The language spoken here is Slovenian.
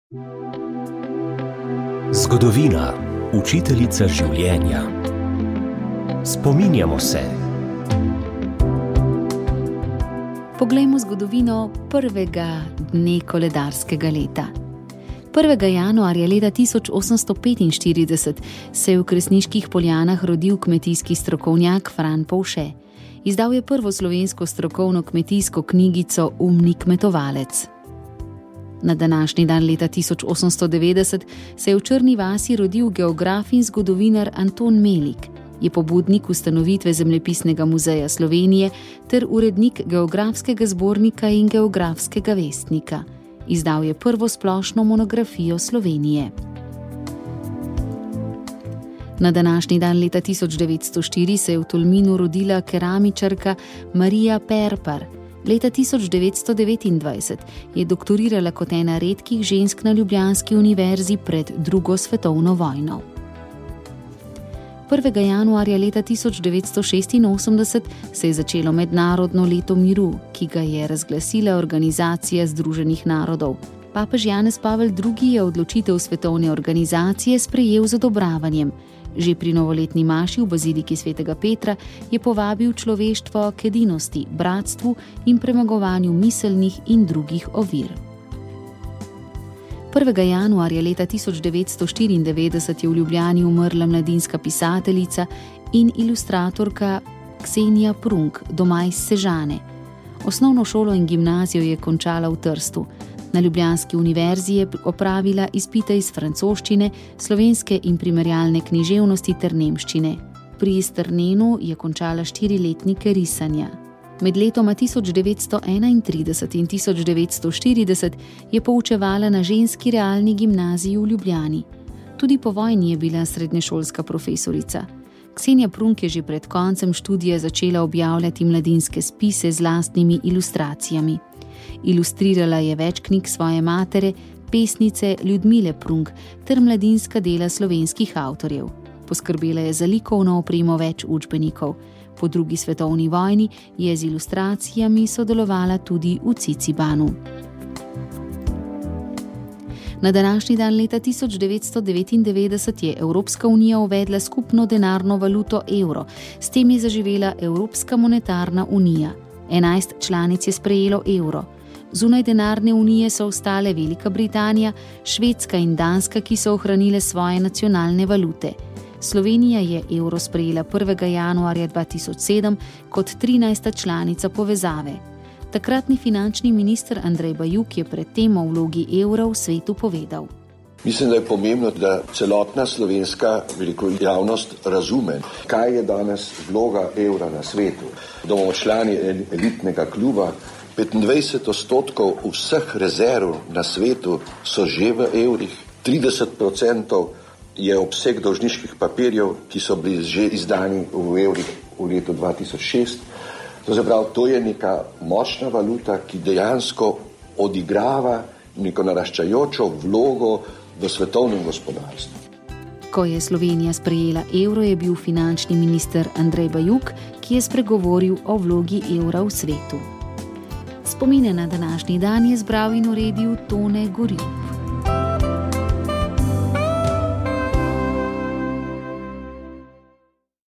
Zgodovina, učiteljica življenja. Spominjamo se. Poglejmo zgodovino prvega dne koledarskega leta. 1. januarja leta 1845 se je v Kresniških Poljanah rodil kmetijski strokovnjak Fran Povše. Izdal je prvo slovensko strokovno kmetijsko knjigico Umni kmetovalec. Na današnji dan leta 1890 se je v Črni vasi rodil geograf in zgodovinar Anton Melik. Je pobudnik ustanovitve Zemljepisnega muzeja Slovenije ter urednik Geografskega zbornika in Geografskega vestnika. Izdal je prvo splošno monografijo Slovenije. Na današnji dan leta 1904 se je v Tolminu rodila keramičarka Marija Perpar. Leta 1929 je doktorirala kot ena redkih žensk na Ljubljanski univerzi pred drugo svetovno vojno. 1. januarja leta 1986 se je začelo mednarodno leto miru, ki ga je razglasila Organizacija združenih narodov. Papež Janez Pavel II. Je odločitev svetovne organizacije sprejel z odobravanjem. Že pri novoletni maši v baziliki svetega Petra je povabil človeštvo k edinosti, bratstvu in premagovanju miselnih in drugih ovir. 1. januarja leta 1994 je v Ljubljani umrla mladinska pisateljica in ilustratorka Ksenija Prunk, doma iz Sežane. Osnovno šolo in gimnazijo je končala v Trstu. Na Ljubljanski univerzi je opravila izpite iz francoščine, slovenske in primerjalne književnosti ter nemščine. Pri Strnenu je končala 4 letnike risanja. Med letoma 1931 in 1940 je poučevala na ženski realni gimnaziji v Ljubljani. Tudi po vojni je bila srednješolska profesorica. Ksenija Prunk je že pred koncem študija začela objavljati mladinske spise z lastnimi ilustracijami. Ilustrirala je več knjig svoje matere, pesnice Ljudmile Prunk ter mladinska dela slovenskih avtorjev. Poskrbela je za likovno opremo več učbenikov. Po drugi svetovni vojni je z ilustracijami sodelovala tudi v Cicibanu. Na današnji dan leta 1999 je Evropska unija uvedla skupno denarno valuto evro. S tem je zaživela Evropska monetarna unija. 11 članic je sprejelo evro. Zunaj denarne unije so ostale Velika Britanija, Švedska in Danska, ki so ohranile svoje nacionalne valute. Slovenija je evro sprejela 1. januarja 2007 kot 13. članica povezave. Takratni finančni minister Andrej Bajuk je pred tem o vlogi evra v svetu povedal. Mislim, da je pomembno, da celotna slovenska javnost razume, kaj je danes vloga evra na svetu. Da bomo člani elitnega kluba, 25% vseh rezerv na svetu so že v evrih, 30% je obseg dolžniških papirjev, ki so bili že izdani v evrih v letu 2006. To je neka močna valuta, ki dejansko odigrava neko naraščajočo vlogo v svetovnem gospodarstvu. Ko je Slovenija sprejela evro, je bil finančni minister Andrej Bajuk, ki je spregovoril o vlogi evra v svetu. Spomine na današnji dan je zbral in uredil Tone Goril.